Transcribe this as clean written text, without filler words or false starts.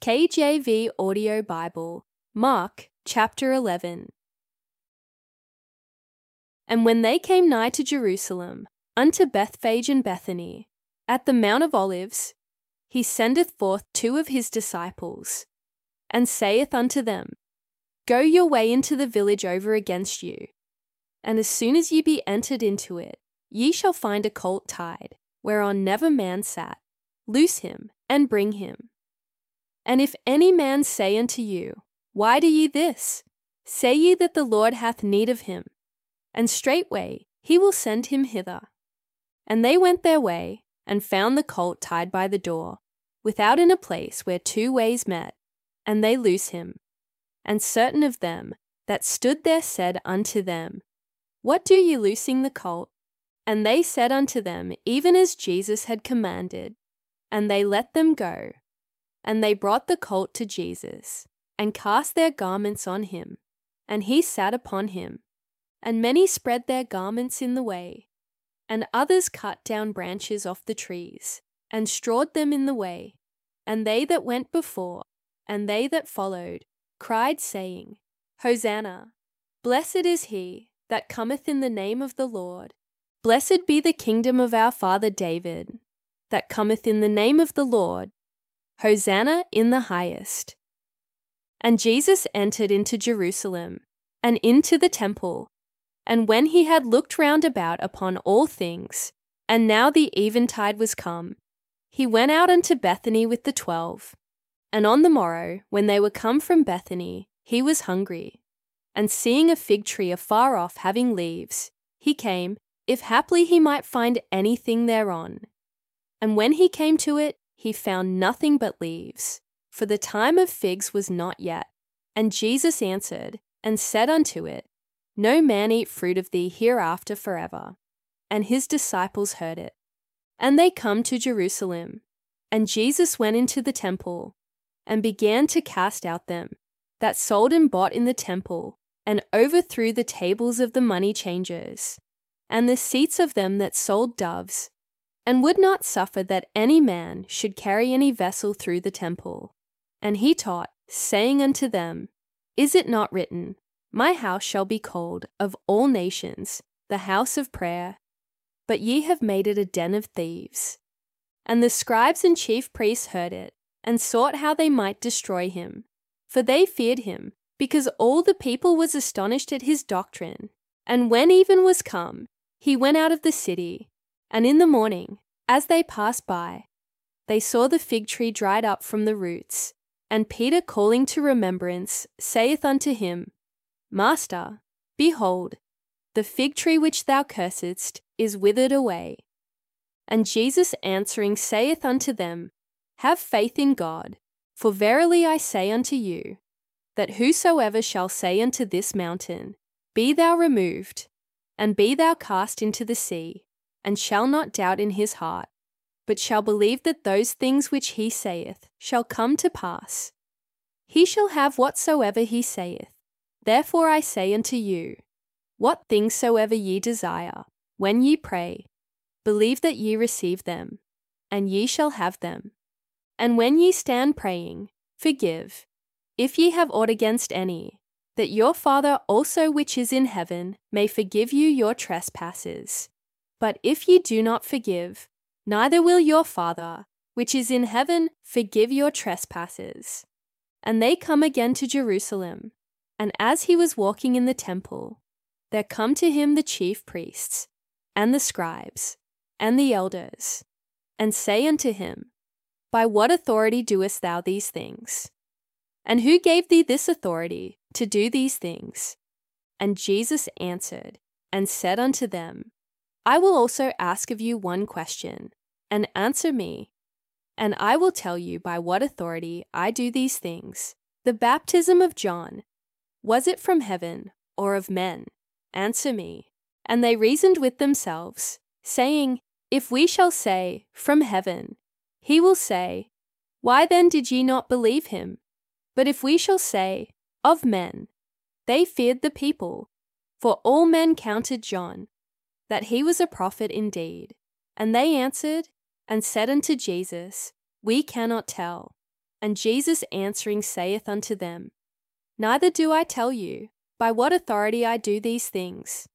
KJV Audio Bible, Mark chapter 11. And when they came nigh to Jerusalem, unto Bethphage and Bethany, at the Mount of Olives, he sendeth forth 2 of his disciples, and saith unto them, Go your way into the village over against you, and as soon as ye be entered into it, ye shall find a colt tied, whereon never man sat. Loose him, and bring him. And if any man say unto you, Why do ye this? Say ye that the Lord hath need of him, and straightway he will send him hither. And they went their way, and found the colt tied by the door, without in a place where 2 ways met, and they loose him. And certain of them that stood there said unto them, What do ye loosing the colt? And they said unto them, even as Jesus had commanded. And they let them go. And they brought the colt to Jesus, and cast their garments on him, and he sat upon him. And many spread their garments in the way, and others cut down branches off the trees, and strawed them in the way. And they that went before, and they that followed, cried, saying, Hosanna! Blessed is he that cometh in the name of the Lord. Blessed be the kingdom of our father David, that cometh in the name of the Lord. Hosanna in the highest. And Jesus entered into Jerusalem, and into the temple. And when he had looked round about upon all things, and now the eventide was come, he went out unto Bethany with the 12. And on the morrow, when they were come from Bethany, he was hungry. And seeing a fig tree afar off having leaves, he came, if haply he might find anything thereon. And when he came to it, he found nothing but leaves, for the time of figs was not yet. And Jesus answered, and said unto it, No man eat fruit of thee hereafter forever. And his disciples heard it. And they come to Jerusalem. And Jesus went into the temple, and began to cast out them that sold and bought in the temple, and overthrew the tables of the money changers, and the seats of them that sold doves, and would not suffer that any man should carry any vessel through the temple. And he taught, saying unto them, Is it not written, My house shall be called of all nations the house of prayer? But ye have made it a den of thieves. And the scribes and chief priests heard it, and sought how they might destroy him. For they feared him, because all the people was astonished at his doctrine. And when even was come, he went out of the city. And in the morning, as they passed by, they saw the fig tree dried up from the roots. And Peter, calling to remembrance, saith unto him, Master, behold, the fig tree which thou cursedst is withered away. And Jesus answering saith unto them, Have faith in God, for verily I say unto you, that whosoever shall say unto this mountain, Be thou removed, and be thou cast into the sea, and shall not doubt in his heart, but shall believe that those things which he saith shall come to pass, he shall have whatsoever he saith. Therefore I say unto you, what things soever ye desire, when ye pray, believe that ye receive them, and ye shall have them. And when ye stand praying, forgive, if ye have aught against any, that your Father also which is in heaven may forgive you your trespasses. But if ye do not forgive, neither will your Father, which is in heaven, forgive your trespasses. And they come again to Jerusalem. And as he was walking in the temple, there come to him the chief priests, and the scribes, and the elders, and say unto him, By what authority doest thou these things? And who gave thee this authority to do these things? And Jesus answered, and said unto them, I will also ask of you one question, and answer me, and I will tell you by what authority I do these things. The baptism of John, was it from heaven or of men? Answer me. And they reasoned with themselves, saying, If we shall say, From heaven, he will say, Why then did ye not believe him? But if we shall say, Of men, they feared the people, for all men counted John, that he was a prophet indeed. And they answered and said unto Jesus, We cannot tell. And Jesus answering saith unto them, Neither do I tell you, by what authority I do these things.